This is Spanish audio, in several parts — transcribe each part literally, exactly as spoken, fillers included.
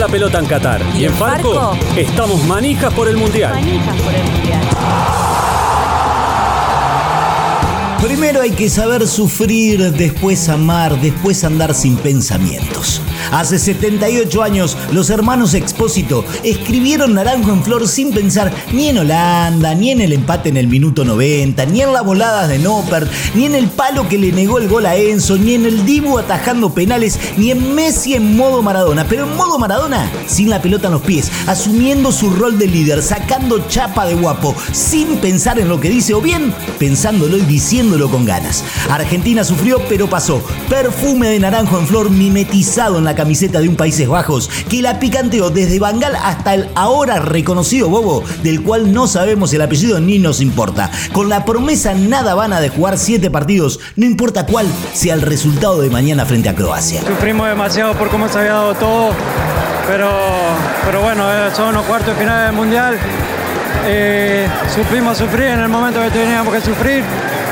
la pelota en Qatar. Y en Farco, estamos manijas por el Mundial. Manijas por el Mundial. Primero hay que saber sufrir, después amar, después andar sin pensamientos. Hace setenta y ocho años, los hermanos Expósito escribieron Naranjo en Flor sin pensar ni en Holanda, ni en el empate en el minuto noventa, ni en las voladas de Noppert, ni en el palo que le negó el gol a Enzo, ni en el Dibu atajando penales, ni en Messi en modo Maradona. Pero en modo Maradona, sin la pelota en los pies, asumiendo su rol de líder, sacando chapa de guapo, sin pensar en lo que dice o bien pensándolo y diciéndolo con ganas. Argentina sufrió, pero pasó. Perfume de Naranjo en Flor mimetizado en la camiseta de un Países Bajos que la picanteó desde Bangal hasta el ahora reconocido Bobo, del cual no sabemos el apellido ni nos importa, con la promesa nada vana de jugar siete partidos, no importa cuál sea el resultado de mañana frente a Croacia. Sufrimos demasiado por cómo se había dado todo, pero, pero bueno, son los cuartos de final del Mundial. Eh, supimos sufrir en el momento que teníamos que sufrir.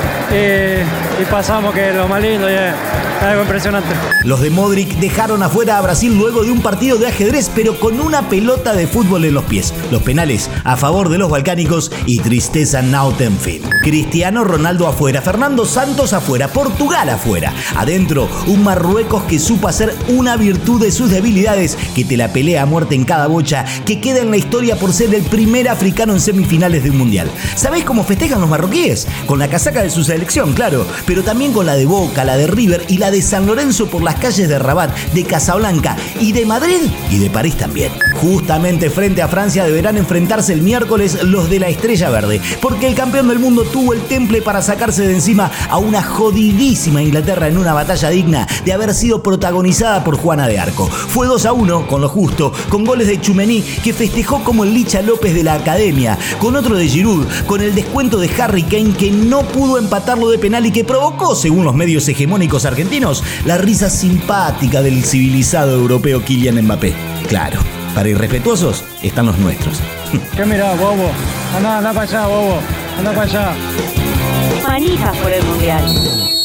Eh, y pasamos, que es lo más lindo y es algo impresionante. Los de Modric dejaron afuera a Brasil luego de un partido de ajedrez, pero con una pelota de fútbol en los pies. Los penales a favor de los balcánicos y tristeza nauten fin. Cristiano Ronaldo afuera, Fernando Santos afuera, Portugal afuera. Adentro, un Marruecos que supo hacer una virtud de sus debilidades, que te la pelea a muerte en cada bocha, que queda en la historia por ser el primer africano en semifinales de un mundial. ¿Sabés cómo festejan los marroquíes? Con la casaca de su selección, claro, pero también con la de Boca, la de River y la de San Lorenzo por las calles de Rabat, de Casablanca y de Madrid y de París también. Justamente frente a Francia deberán enfrentarse el miércoles los de la Estrella Verde, porque el campeón del mundo tuvo el temple para sacarse de encima a una jodidísima Inglaterra en una batalla digna de haber sido protagonizada por Juana de Arco. Fue dos a uno, con lo justo, con goles de Tchouaméni, que festejó como el Licha López de la Academia, con otro de Giroud, con el descuento de Harry Kane, que no pudo empatarlo de penal y que provocó, según los medios hegemónicos argentinos, la risa simpática del civilizado europeo Kylian Mbappé. Claro, para irrespetuosos están los nuestros. ¿Qué mirá, bobo? Anda, anda para allá, bobo. Anda para allá. Manijas por el Mundial.